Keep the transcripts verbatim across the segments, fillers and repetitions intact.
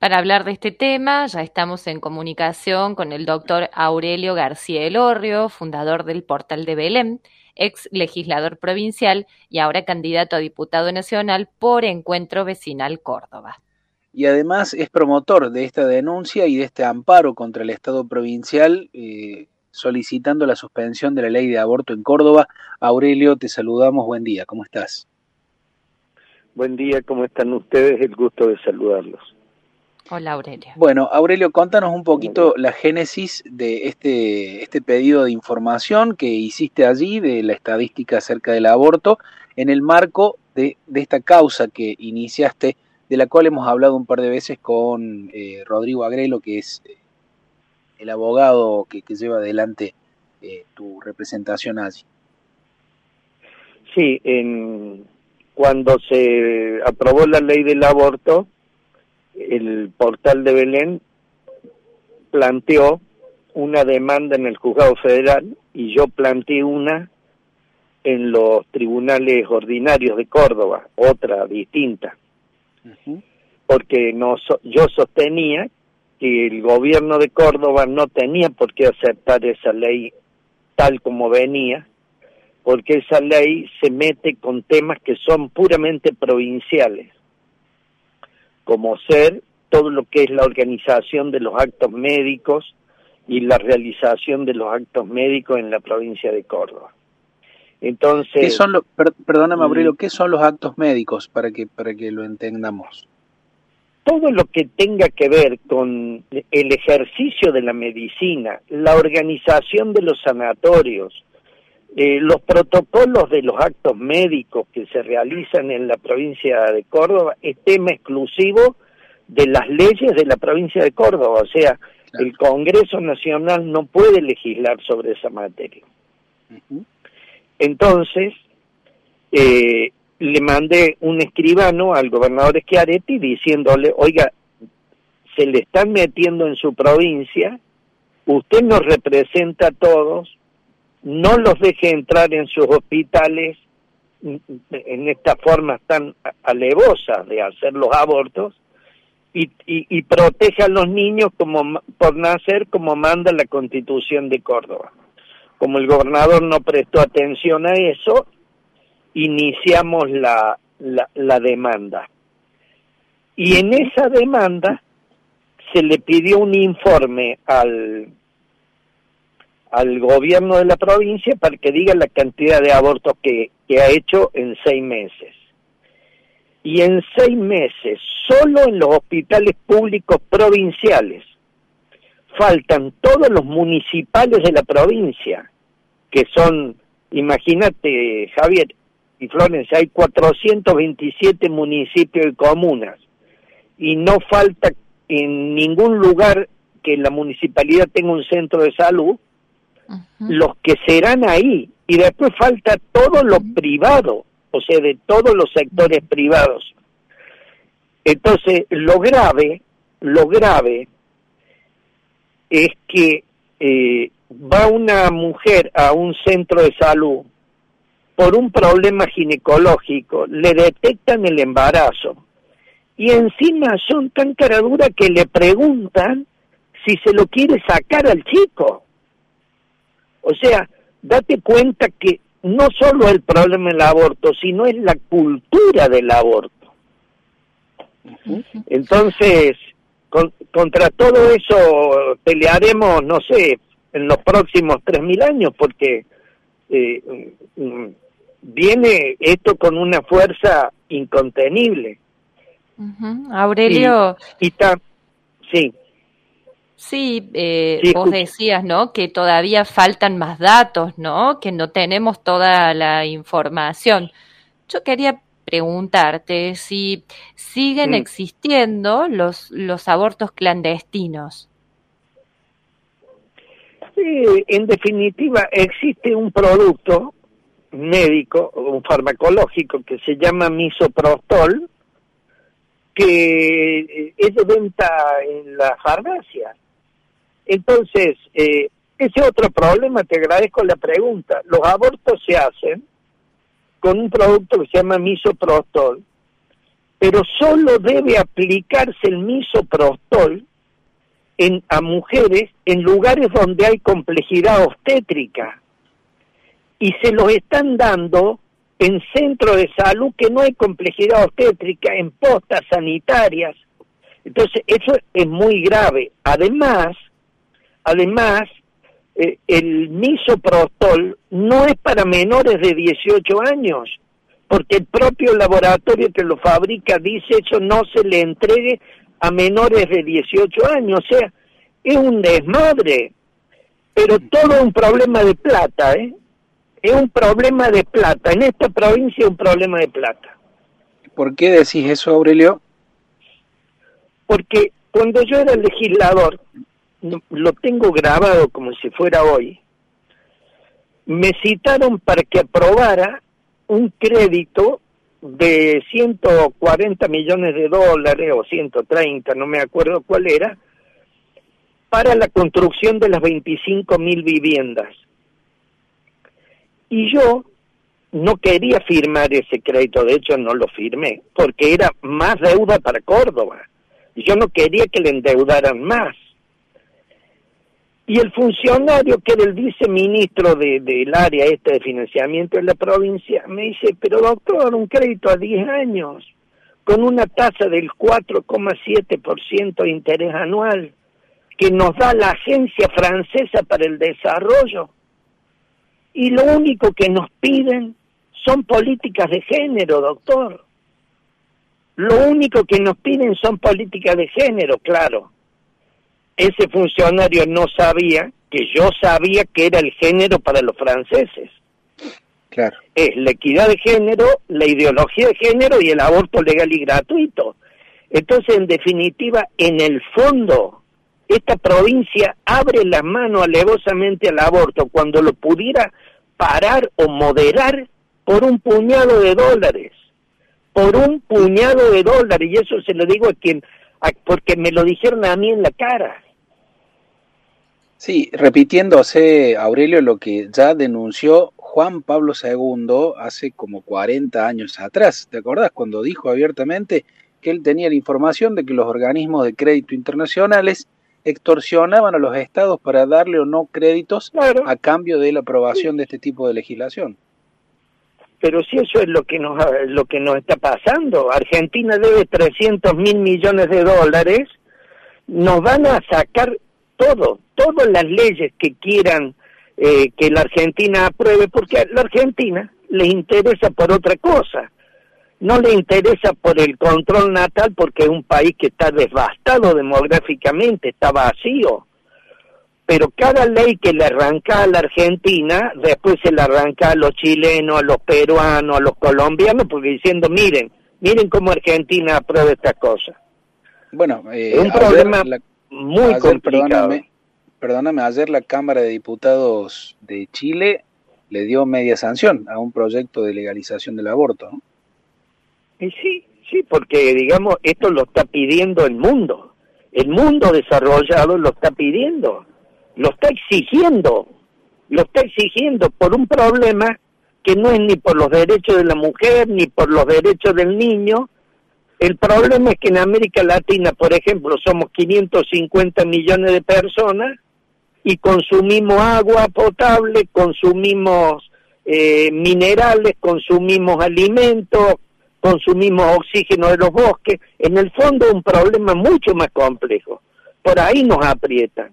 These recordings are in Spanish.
Para hablar de este tema, ya estamos en comunicación con el doctor Aurelio García Elorrio, fundador del Portal de Belén, ex legislador provincial y ahora candidato a diputado nacional por Encuentro Vecinal Córdoba. Y además es promotor de esta denuncia y de este amparo contra el Estado provincial, eh, solicitando la suspensión de la ley de aborto en Córdoba. Aurelio, te saludamos, buen día, ¿cómo estás? Buen día, ¿cómo están ustedes? El gusto de saludarlos. Hola, Aurelio. Bueno, Aurelio, contanos un poquito la génesis de este, este pedido de información que hiciste allí, de la estadística acerca del aborto, en el marco de, de esta causa que iniciaste, de la cual hemos hablado un par de veces con eh, Rodrigo Agrelo, que es eh, el abogado que, que lleva adelante eh, tu representación allí. Sí, en, cuando se aprobó la ley del aborto, el Portal de Belén planteó una demanda en el Juzgado Federal y yo planteé una en los tribunales ordinarios de Córdoba, otra distinta. Uh-huh. Porque no, yo sostenía que el gobierno de Córdoba no tenía por qué aceptar esa ley tal como venía, porque esa ley se mete con temas que son puramente provinciales, como ser todo lo que es la organización de los actos médicos y la realización de los actos médicos en la provincia de Córdoba. Entonces, ¿qué son los, per, perdóname, Aurelio, qué son los actos médicos para que para que lo entendamos? Todo lo que tenga que ver con el ejercicio de la medicina, la organización de los sanatorios, eh, los protocolos de los actos médicos que se realizan en la provincia de Córdoba, es tema exclusivo de las leyes de la provincia de Córdoba. O sea, claro, el Congreso Nacional no puede legislar sobre esa materia. Uh-huh. Entonces, eh, le mandé un escribano al gobernador Schiaretti diciéndole, oiga, se le están metiendo en su provincia, usted nos representa a todos, no los deje entrar en sus hospitales en estas formas tan alevosas de hacer los abortos y, y, y proteja a los niños como por nacer como manda la Constitución de Córdoba. Como el gobernador no prestó atención a eso, iniciamos la, la, la demanda. Y en esa demanda se le pidió un informe al al gobierno de la provincia para que diga la cantidad de abortos que, que ha hecho en seis meses. Y en seis meses, solo en los hospitales públicos provinciales, faltan todos los municipales de la provincia, que son, imagínate, Javier y Florencia, hay cuatrocientos veintisiete municipios y comunas, y no falta en ningún lugar que la municipalidad tenga un centro de salud, uh-huh, los que serán ahí, y después falta todo lo privado, o sea, de todos los sectores privados. Entonces, lo grave, lo grave es que eh, va una mujer a un centro de salud por un problema ginecológico, le detectan el embarazo, y encima son tan caraduras que le preguntan si se lo quiere sacar al chico. O sea, date cuenta que no solo el problema del aborto, sino es la cultura del aborto. Uh-huh. Entonces, con, contra todo eso pelearemos, no sé, en los próximos tres mil años, porque eh, viene esto con una fuerza incontenible. Uh-huh. Aurelio. Y, y ta, sí. Sí, eh, sí, vos decías, ¿no?, que todavía faltan más datos, ¿no?, que no tenemos toda la información. Yo quería preguntarte si siguen mm. existiendo los, los abortos clandestinos. Sí, en definitiva, existe un producto médico, un farmacológico, que se llama misoprostol, que es de venta en la farmacia. Entonces, eh, ese otro problema, te agradezco la pregunta. Los abortos se hacen con un producto que se llama misoprostol, pero solo debe aplicarse el misoprostol en, a mujeres en lugares donde hay complejidad obstétrica, y se los están dando en centros de salud que no hay complejidad obstétrica, en postas sanitarias. Entonces eso es muy grave. Además, además eh, el misoprostol no es para menores de dieciocho años, porque el propio laboratorio que lo fabrica dice eso no se le entregue a menores de dieciocho años. O sea, es un desmadre, pero todo es un problema de plata, ¿eh? Es un problema de plata. En esta provincia es un problema de plata. ¿Por qué decís eso, Aurelio? Porque cuando yo era legislador, lo tengo grabado como si fuera hoy, me citaron para que aprobara un crédito de ciento cuarenta millones de dólares o ciento treinta, no me acuerdo cuál era, para la construcción de las veinticinco mil viviendas. Y yo no quería firmar ese crédito, de hecho no lo firmé, porque era más deuda para Córdoba. Yo no quería que le endeudaran más. Y el funcionario, que era el viceministro de, del área este de financiamiento de la provincia, me dice, pero doctor, un crédito a diez años, con una tasa del cuatro coma siete por ciento de interés anual, que nos da la Agencia Francesa para el Desarrollo, y lo único que nos piden son políticas de género, doctor. Lo único que nos piden son políticas de género, claro. Ese funcionario no sabía que yo sabía que era el género para los franceses. Claro. Es la equidad de género, la ideología de género y el aborto legal y gratuito. Entonces, en definitiva, en el fondo, esta provincia abre la mano alevosamente al aborto cuando lo pudiera parar o moderar por un puñado de dólares. Por un puñado de dólares, y eso se lo digo a quien, a, porque me lo dijeron a mí en la cara. Sí, repitiéndose, Aurelio, lo que ya denunció Juan Pablo segundo hace como cuarenta años atrás. ¿Te acordás? Cuando dijo abiertamente que él tenía la información de que los organismos de crédito internacionales extorsionaban a los estados para darle o no créditos, claro, a cambio de la aprobación sí. de este tipo de legislación. Pero si eso es lo que nos lo que nos está pasando, Argentina debe trescientos mil millones de dólares, nos van a sacar todo, todas las leyes que quieran eh, que la Argentina apruebe, porque a la Argentina le interesa por otra cosa, no le interesa por el control natal, porque es un país que está devastado demográficamente, está vacío. Pero cada ley que le arranca a la Argentina, después se le arranca a los chilenos, a los peruanos, a los colombianos, porque diciendo, miren, miren cómo Argentina aprueba estas cosas. Bueno, eh, es un problema la, muy ayer, complicado. Perdóname, perdóname, ayer la Cámara de Diputados de Chile le dio media sanción a un proyecto de legalización del aborto, ¿no? Y sí, sí, porque digamos, esto lo está pidiendo el mundo. El mundo desarrollado lo está pidiendo. Lo está exigiendo, lo está exigiendo por un problema que no es ni por los derechos de la mujer, ni por los derechos del niño. El problema es que en América Latina, por ejemplo, somos quinientos cincuenta millones de personas y consumimos agua potable, consumimos eh, minerales, consumimos alimentos, consumimos oxígeno de los bosques. En el fondo es un problema mucho más complejo. Por ahí nos aprietan.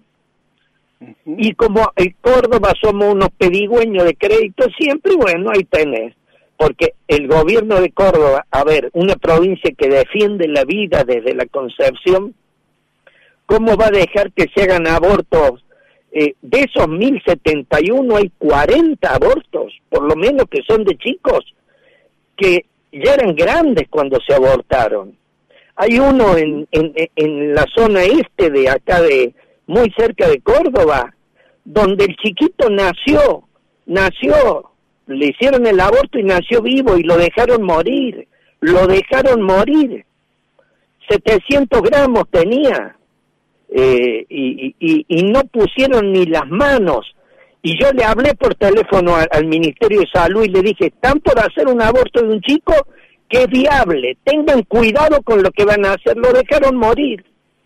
Y como en Córdoba somos unos pedigüeños de crédito siempre, bueno, ahí tenés. Porque el gobierno de Córdoba, a ver, una provincia que defiende la vida desde la concepción, ¿cómo va a dejar que se hagan abortos? Eh, de esos mil setenta y uno hay cuarenta abortos, por lo menos que son de chicos, que ya eran grandes cuando se abortaron. Hay uno en, en, en la zona este de acá de... muy cerca de Córdoba, donde el chiquito nació, nació, le hicieron el aborto y nació vivo y lo dejaron morir, lo dejaron morir, setecientos gramos tenía, eh, y, y, y no pusieron ni las manos, y yo le hablé por teléfono a, al Ministerio de Salud y le dije, están por hacer un aborto de un chico que es viable. Tengan cuidado con lo que van a hacer, lo dejaron morir.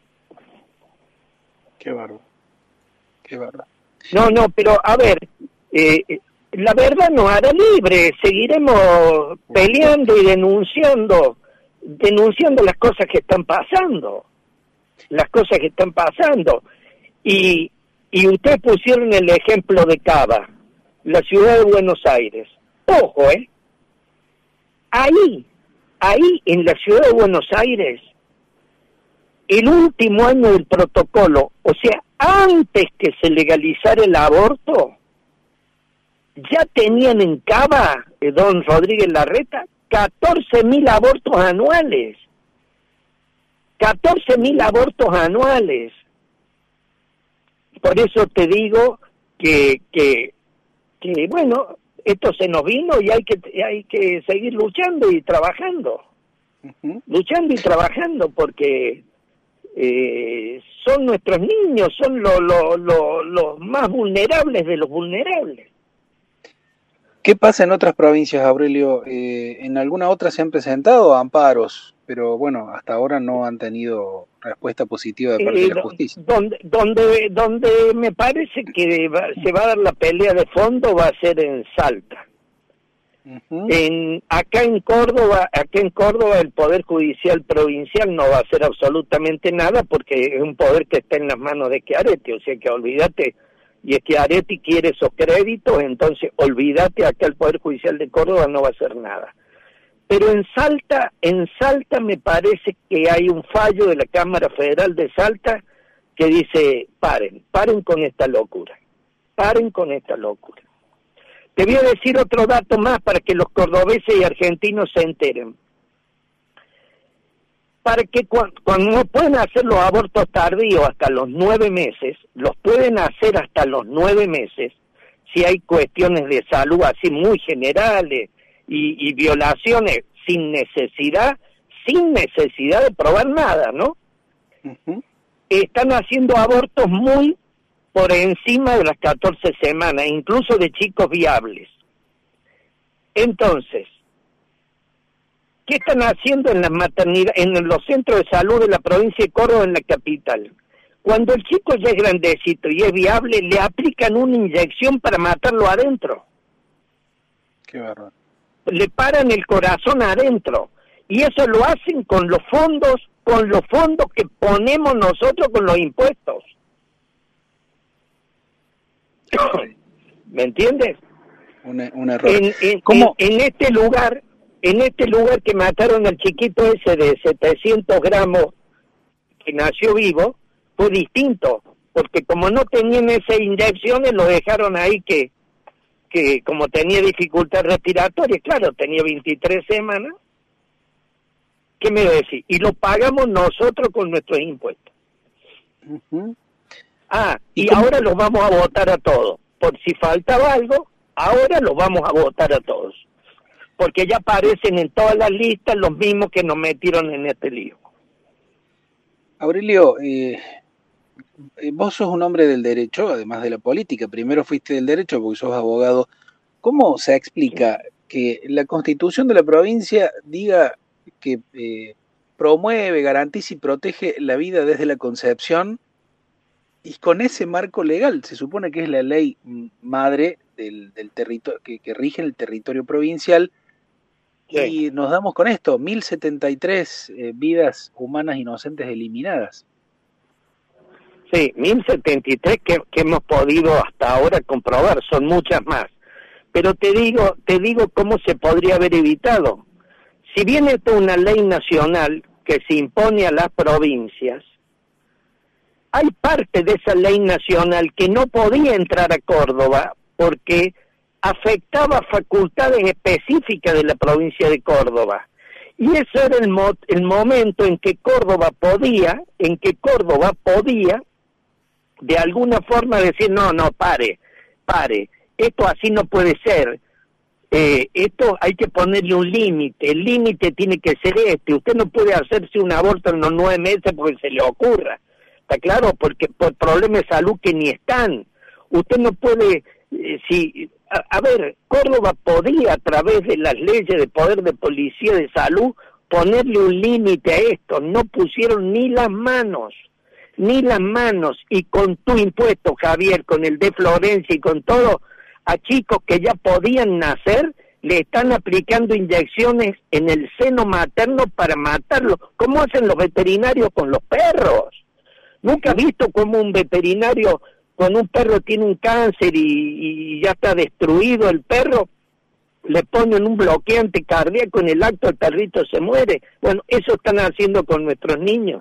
Qué bárbaro, qué bárbaro. No, no, pero a ver, eh, la verdad nos hará libre, seguiremos peleando y denunciando, denunciando las cosas que están pasando, las cosas que están pasando. Y, y ustedes pusieron el ejemplo de Cava, la ciudad de Buenos Aires. Ojo, ¿eh? Ahí, ahí en la ciudad de Buenos Aires, el último año del protocolo, o sea, antes que se legalizara el aborto, ya tenían en Cava, eh, don Rodríguez Larreta, catorce mil abortos anuales. catorce mil abortos anuales. Por eso te digo que, que, que, bueno, esto se nos vino y hay que, hay que seguir luchando y trabajando. Uh-huh. Luchando y trabajando porque eh, son nuestros niños, son los lo, lo, lo más vulnerables de los vulnerables. ¿Qué pasa en otras provincias, Aurelio? Eh, en alguna otra se han presentado amparos, pero bueno, hasta ahora no han tenido respuesta positiva de parte eh, de la justicia. Donde, donde, donde me parece que va, se va a dar la pelea de fondo va a ser en Salta. Uh-huh. En, acá en Córdoba, acá en Córdoba el Poder Judicial Provincial no va a hacer absolutamente nada porque es un poder que está en las manos de Schiaretti, o sea que olvídate. Y Schiaretti quiere esos créditos, entonces olvídate, acá el Poder Judicial de Córdoba no va a hacer nada. Pero en Salta, en Salta me parece que hay un fallo de la Cámara Federal de Salta que dice, paren, paren con esta locura, paren con esta locura. Te voy a decir otro dato más para que los cordobeses y argentinos se enteren. Para que cuando, cuando no pueden hacer los abortos tardíos hasta los nueve meses, los pueden hacer hasta los nueve meses, si hay cuestiones de salud así muy generales y, y violaciones sin necesidad, sin necesidad de probar nada, ¿no? Uh-huh. Están haciendo abortos muy por encima de las catorce semanas, incluso de chicos viables. Entonces, ¿qué están haciendo en las maternidades, en los centros de salud de la provincia de Córdoba, en la capital? Cuando el chico ya es grandecito y es viable, le aplican una inyección para matarlo adentro. Qué bárbaro. Le paran el corazón adentro. Y eso lo hacen con los fondos, con los fondos que ponemos nosotros con los impuestos. ¿Me entiendes? Un, un error. En, en, ¿Cómo? En, en este lugar... En este lugar que mataron al chiquito ese de setecientos gramos que nació vivo, fue distinto, porque como no tenían esas inyecciones, lo dejaron ahí que, que como tenía dificultad respiratoria, claro, tenía veintitrés semanas, ¿qué me decís? Y lo pagamos nosotros con nuestros impuestos. Uh-huh. Ah, y, y ahora los vamos a votar a todos. Por si faltaba algo, ahora los vamos a votar a todos. Porque ya aparecen en todas las listas los mismos que nos metieron en este lío. Aurelio, eh, vos sos un hombre del derecho, además de la política. Primero fuiste del derecho porque sos abogado. ¿Cómo se explica que la Constitución de la provincia diga que eh, promueve, garantiza y protege la vida desde la concepción y con ese marco legal? Se supone que es la ley madre del, del territorio que, que rige el territorio provincial. Sí. Y nos damos con esto, mil setenta y tres eh, vidas humanas inocentes eliminadas. Sí, mil setenta y tres que, que hemos podido hasta ahora comprobar, son muchas más. Pero te digo, te digo cómo se podría haber evitado. Si bien esto es una ley nacional que se impone a las provincias, hay parte de esa ley nacional que no podía entrar a Córdoba porque afectaba facultades específicas de la provincia de Córdoba. Y ese era el, mo el momento en que Córdoba podía, en que Córdoba podía, de alguna forma decir, no, no, pare, pare, esto así no puede ser, eh, esto hay que ponerle un límite, el límite tiene que ser este, usted no puede hacerse un aborto en los nueve meses porque se le ocurra, ¿está claro? Porque por problemas de salud que ni están, usted no puede, eh, si... a, a ver, Córdoba podía a través de las leyes de poder de policía de salud ponerle un límite a esto, no pusieron ni las manos, ni las manos, y con tu impuesto, Javier, con el de Florencia y con todo, a chicos que ya podían nacer, le están aplicando inyecciones en el seno materno para matarlos, como hacen los veterinarios con los perros. Nunca he visto cómo un veterinario con un perro tiene un cáncer y, y ya está destruido el perro, le ponen un bloqueante cardíaco en el acto, el perrito se muere. Bueno, eso están haciendo con nuestros niños.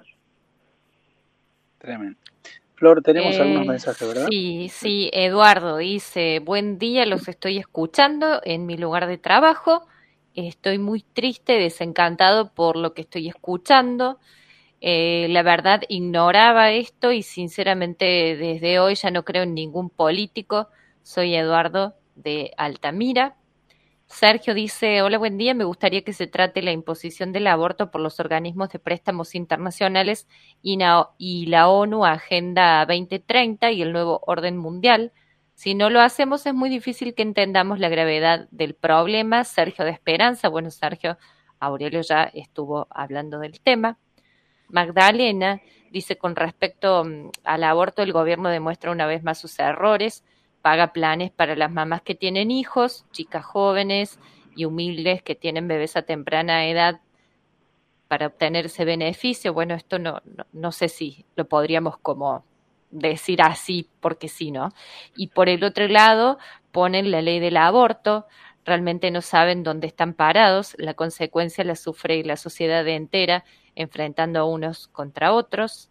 Tremendo. Flor, tenemos eh, algunos mensajes, ¿verdad? Sí, sí, Eduardo dice, buen día, los estoy escuchando en mi lugar de trabajo, estoy muy triste, desencantado por lo que estoy escuchando, eh, la verdad ignoraba esto y sinceramente desde hoy ya no creo en ningún político, soy Eduardo de Altamira. Sergio dice, hola, buen día, me gustaría que se trate la imposición del aborto por los organismos de préstamos internacionales y, na- y la ONU Agenda veinte treinta y el nuevo orden mundial. Si no lo hacemos es muy difícil que entendamos la gravedad del problema. Sergio de Esperanza, bueno, Sergio, Aurelio ya estuvo hablando del tema. Magdalena dice, con respecto mm, al aborto, el gobierno demuestra una vez más sus errores, paga planes para las mamás que tienen hijos, chicas jóvenes y humildes que tienen bebés a temprana edad para obtener ese beneficio. Bueno, esto no, no, no sé si lo podríamos como decir así porque sí, ¿no? Y por el otro lado ponen la ley del aborto, realmente no saben dónde están parados, la consecuencia la sufre la sociedad entera enfrentando a unos contra otros.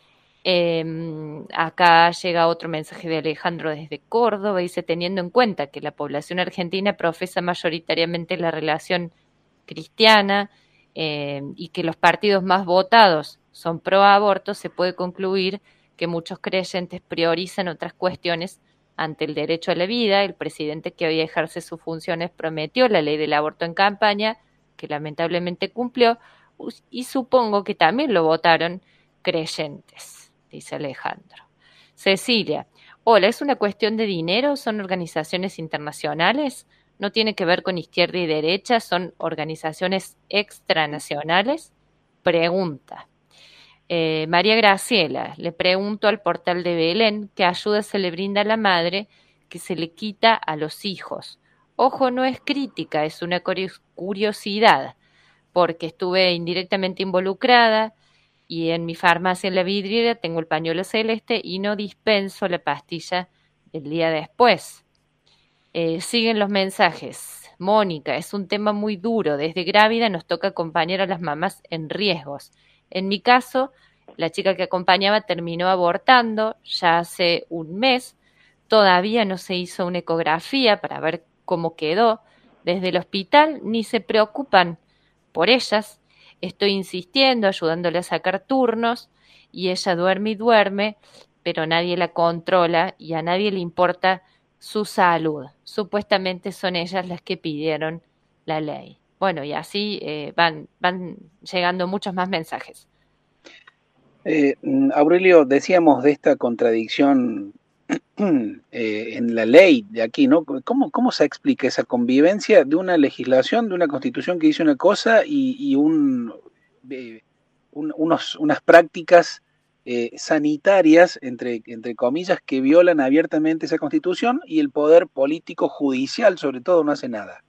Eh, acá llega otro mensaje de Alejandro desde Córdoba, dice, teniendo en cuenta que la población argentina profesa mayoritariamente la relación cristiana eh, y que los partidos más votados son pro aborto, se puede concluir que muchos creyentes priorizan otras cuestiones ante el derecho a la vida. El presidente que hoy ejerce sus funciones prometió la ley del aborto en campaña, que lamentablemente cumplió, y supongo que también lo votaron creyentes, dice Alejandro. Cecilia, hola, ¿es una cuestión de dinero? ¿Son organizaciones internacionales? ¿No tiene que ver con izquierda y derecha? ¿Son organizaciones extranacionales? Pregunta. Eh, María Graciela, le pregunto al portal de Belén qué ayuda se le brinda a la madre que se le quita a los hijos. Ojo, no es crítica, es una curiosidad, porque estuve indirectamente involucrada y en mi farmacia en la vidriera tengo el pañuelo celeste y no dispenso la pastilla el día después. Eh, siguen los mensajes. Mónica, es un tema muy duro. Desde grávida nos toca acompañar a las mamás en riesgos. En mi caso, la chica que acompañaba terminó abortando ya hace un mes. Todavía no se hizo una ecografía para ver cómo quedó. Desde el hospital ni se preocupan por ellas. Estoy insistiendo, ayudándole a sacar turnos y ella duerme y duerme, pero nadie la controla y a nadie le importa su salud. Supuestamente son ellas las que pidieron la ley. Bueno, y así eh, van, van llegando muchos más mensajes. Eh, Aurelio, decíamos de esta contradicción eh, en la ley de aquí, ¿no? ¿Cómo, ¿Cómo se explica esa convivencia de una legislación, de una constitución que dice una cosa y, y un, eh, un, unos, unas prácticas eh, sanitarias, entre, entre comillas, que violan abiertamente esa constitución y el poder político judicial, sobre todo, no hace nada?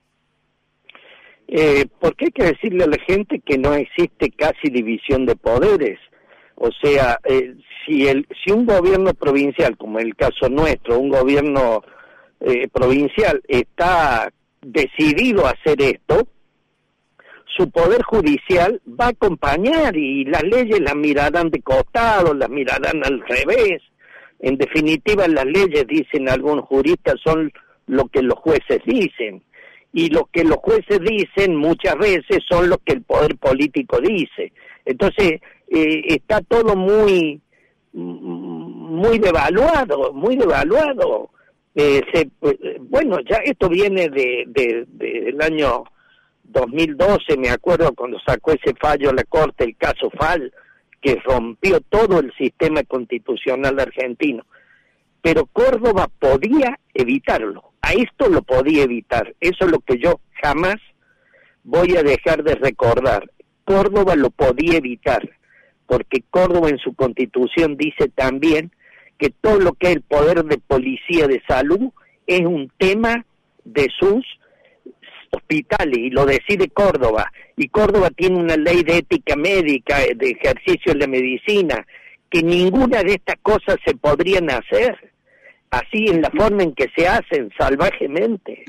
Eh, porque hay que decirle a la gente que no existe casi división de poderes. O sea, eh, si el si un gobierno provincial, como el caso nuestro, un gobierno eh, provincial está decidido a hacer esto, su poder judicial va a acompañar y las leyes las mirarán de costado, las mirarán al revés. En definitiva, las leyes, dicen algunos juristas, son lo que los jueces dicen. Y lo que los jueces dicen muchas veces son lo que el poder político dice. Entonces, eh, está todo muy muy devaluado, muy devaluado. Eh, se, bueno, ya esto viene de, de, de del año dos mil doce, me acuerdo cuando sacó ese fallo la Corte, el caso Fall, que rompió todo el sistema constitucional argentino. Pero Córdoba podía evitarlo. a esto lo podía evitar. Eso es lo que yo jamás voy a dejar de recordar. Córdoba lo podía evitar, porque Córdoba en su constitución dice también que todo lo que es el poder de policía de salud es un tema de sus hospitales, y lo decide Córdoba, y Córdoba tiene una ley de ética médica, de ejercicio de la medicina, que ninguna de estas cosas se podrían hacer así en la forma en que se hacen, salvajemente.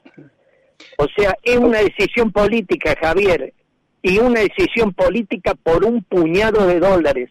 O sea, es una decisión política, Javier, y una decisión política por un puñado de dólares.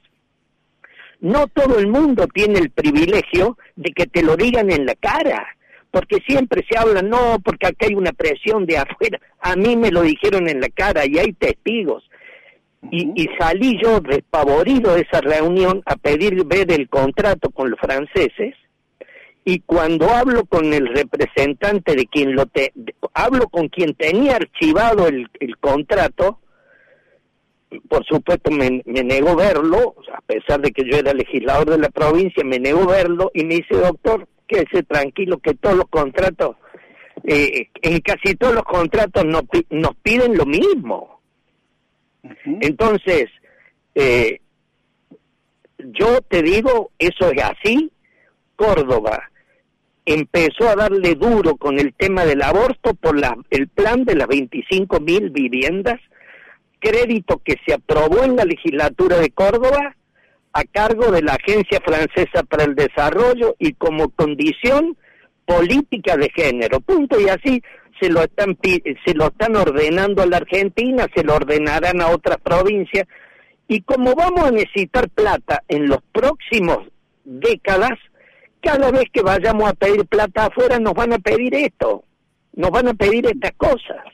No todo el mundo tiene el privilegio de que te lo digan en la cara, porque siempre se habla, no, porque acá hay una presión de afuera. A mí me lo dijeron en la cara y hay testigos. Y, y salí yo despavorido de esa reunión a pedir ver el contrato con los franceses, y cuando hablo con el representante de quien lo te, de, hablo con quien tenía archivado el, el contrato, por supuesto me, me negó verlo, a pesar de que yo era legislador de la provincia, me negó verlo, y me dice, doctor, quédese tranquilo que todos los contratos, eh, en casi todos los contratos nos, nos piden lo mismo. Uh-huh. Entonces, eh, yo te digo, eso es así. Córdoba empezó a darle duro con el tema del aborto por la, el plan de las veinticinco mil viviendas, crédito que se aprobó en la legislatura de Córdoba a cargo de la Agencia Francesa para el Desarrollo y como condición política de género, punto, y así se lo están se lo están ordenando a la Argentina, se lo ordenarán a otras provincias, y como vamos a necesitar plata en los próximos décadas, cada vez que vayamos a pedir plata afuera nos van a pedir esto, nos van a pedir estas cosas.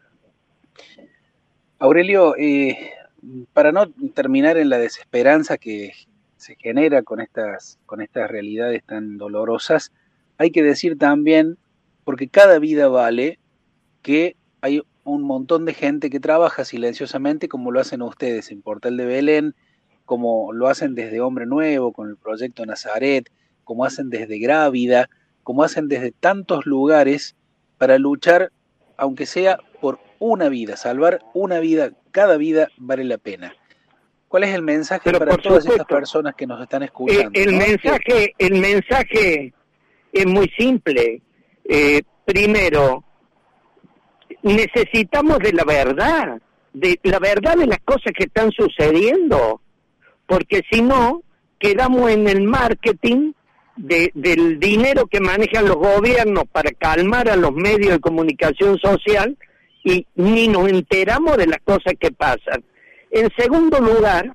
Aurelio, eh, para no terminar en la desesperanza que se genera con estas, con estas realidades tan dolorosas, hay que decir también, porque cada vida vale, que hay un montón de gente que trabaja silenciosamente como lo hacen ustedes en Portal de Belén, como lo hacen desde Hombre Nuevo con el proyecto Nazaret, como hacen desde Grávida, como hacen desde tantos lugares para luchar, aunque sea por una vida, salvar una vida, cada vida vale la pena. ¿Cuál es el mensaje Pero para todas supuesto, estas personas que nos están escuchando? El, el ¿no? mensaje, el mensaje es muy simple. Eh, primero, necesitamos de la verdad, de la verdad de las cosas que están sucediendo, porque si no, quedamos en el marketing de, del dinero que manejan los gobiernos para calmar a los medios de comunicación social, y ni nos enteramos de las cosas que pasan. En segundo lugar,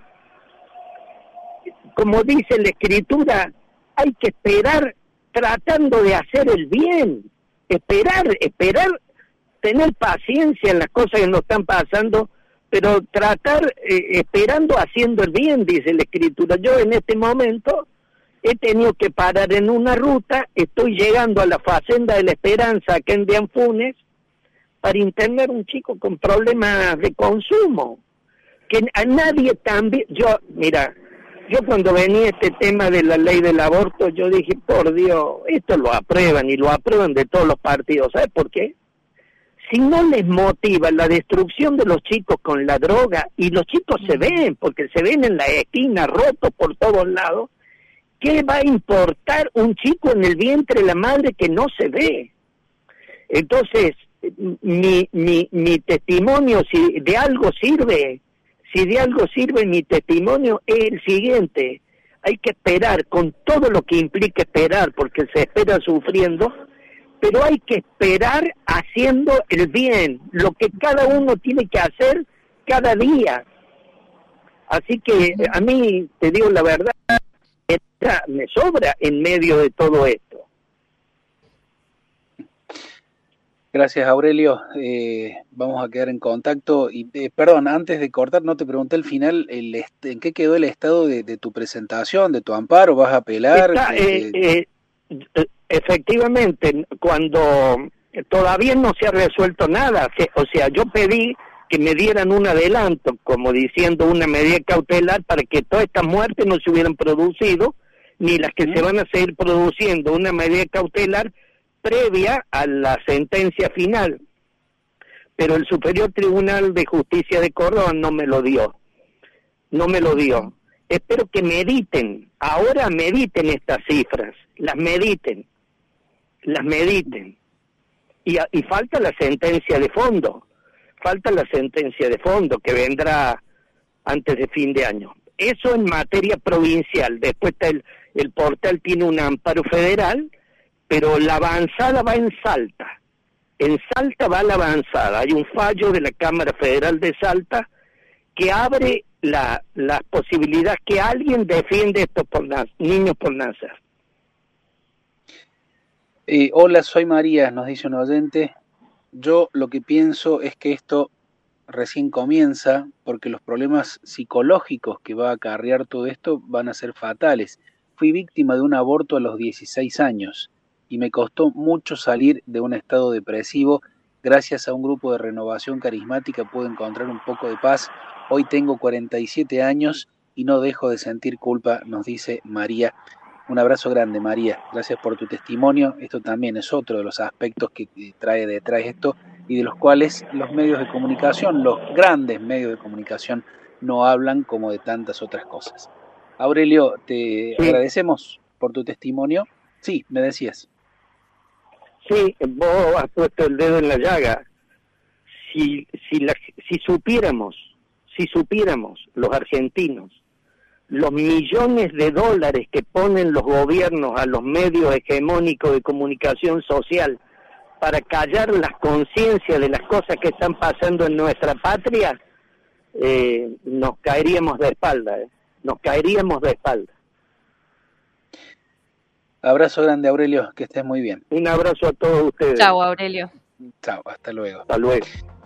como dice la Escritura, hay que esperar tratando de hacer el bien, esperar, esperar, tener paciencia en las cosas que nos están pasando, pero tratar eh, esperando haciendo el bien, dice la Escritura. Yo en este momento he tenido que parar en una ruta, estoy llegando a la Facenda de la Esperanza acá en Dianfunes, para internar un chico con problemas de consumo, que a nadie también, yo, mira, yo cuando venía este tema de la ley del aborto, yo dije, por Dios, esto lo aprueban y lo aprueban de todos los partidos, ¿sabes por qué? Si no les motiva la destrucción de los chicos con la droga, y los chicos se ven, porque se ven en la esquina, rotos por todos lados, ¿qué va a importar un chico en el vientre de la madre que no se ve? Entonces, mi, mi, mi testimonio, si de algo sirve, si de algo sirve mi testimonio, es el siguiente: hay que esperar, con todo lo que implica esperar, porque se espera sufriendo, pero hay que esperar haciendo el bien, lo que cada uno tiene que hacer cada día. Así que a mí, te digo la verdad, me sobra en medio de todo esto. Gracias, Aurelio. Eh, vamos a quedar en contacto. Y eh, perdón, antes de cortar, no te pregunté al final el est- en qué quedó el estado de, de tu presentación, de tu amparo. ¿Vas a apelar? Está, eh, eh, eh, efectivamente, cuando todavía no se ha resuelto nada, o sea, yo pedí que me dieran un adelanto, como diciendo una medida cautelar, para que todas estas muertes no se hubieran producido, ni las que ¿Mm? se van a seguir produciendo, una medida cautelar previa a la sentencia final, pero el Superior Tribunal de Justicia de Córdoba no me lo dio, no me lo dio. Espero que mediten, ahora mediten estas cifras, las mediten, las mediten. Y, y falta la sentencia de fondo, falta la sentencia de fondo que vendrá antes de fin de año. Eso en materia provincial. Después está el, el portal tiene un amparo federal, pero la avanzada va en Salta. En Salta va la avanzada. Hay un fallo de la Cámara Federal de Salta que abre la, la posibilidad que alguien defiende estos por niños por nacer. Eh, hola, soy María, nos dice un oyente. Yo lo que pienso es que esto recién comienza porque los problemas psicológicos que va a acarrear todo esto van a ser fatales. Fui víctima de un aborto a los dieciséis años y me costó mucho salir de un estado depresivo. Gracias a un grupo de renovación carismática pude encontrar un poco de paz. Hoy tengo cuarenta y siete años y no dejo de sentir culpa, nos dice María. Un abrazo grande, María. Gracias por tu testimonio. Esto también es otro de los aspectos que trae detrás esto y de los cuales los medios de comunicación, los grandes medios de comunicación, no hablan como de tantas otras cosas. Aurelio, te sí. agradecemos por tu testimonio. Sí, me decías. Sí, vos has puesto el dedo en la llaga. Si, si, la, si supiéramos, si supiéramos los argentinos, los millones de dólares que ponen los gobiernos a los medios hegemónicos de comunicación social para callar las conciencias de las cosas que están pasando en nuestra patria, eh, nos caeríamos de espalda, eh. nos caeríamos de espalda. Abrazo grande, Aurelio, que estés muy bien. Un abrazo a todos ustedes. Chao, Aurelio. Chao, hasta luego. Hasta luego.